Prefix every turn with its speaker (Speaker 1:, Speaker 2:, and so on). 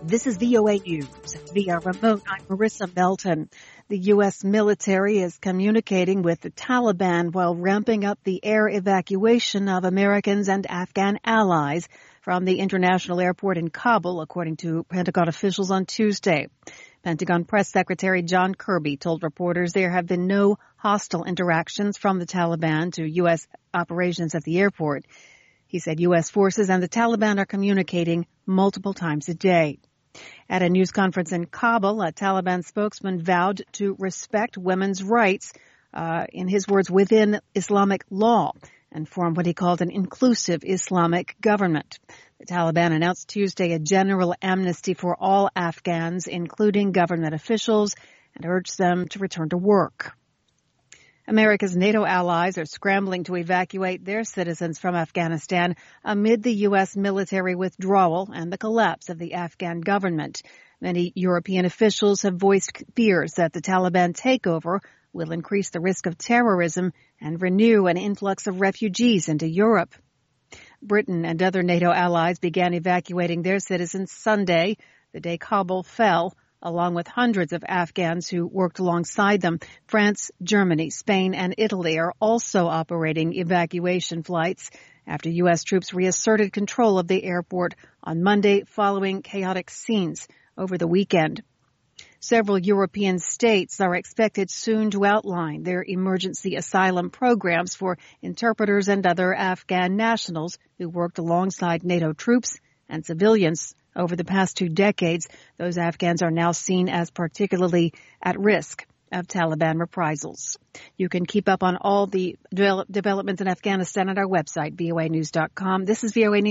Speaker 1: This is VOA News. Via remote, I'm Marissa Melton. The U.S. military is communicating with the Taliban while ramping up the air evacuation of Americans and Afghan allies from the international airport in Kabul, according to Pentagon officials on Tuesday. Pentagon Press Secretary John Kirby told reporters there have been no hostile interactions from the Taliban to U.S. operations at the airport. He said U.S. forces and the Taliban are communicating multiple times a day. At a news conference in Kabul, a Taliban spokesman vowed to respect women's rights, in his words, within Islamic law, and form what he called an inclusive Islamic government. The Taliban announced Tuesday a general amnesty for all Afghans, including government officials, and urged them to return to work. America's NATO allies are scrambling to evacuate their citizens from Afghanistan amid the U.S. military withdrawal and the collapse of the Afghan government. Many European officials have voiced fears that the Taliban takeover will increase the risk of terrorism and renew an influx of refugees into Europe. Britain and other NATO allies began evacuating their citizens Sunday, the day Kabul fell, along with hundreds of Afghans who worked alongside them. France, Germany, Spain, and Italy are also operating evacuation flights after U.S. troops reasserted control of the airport on Monday following chaotic scenes over the weekend. Several European states are expected soon to outline their emergency asylum programs for interpreters and other Afghan nationals who worked alongside NATO troops and civilians. Over the past 2 decades, those Afghans are now seen as particularly at risk of Taliban reprisals. You can keep up on all the developments in Afghanistan at our website, voanews.com. This is VOA News.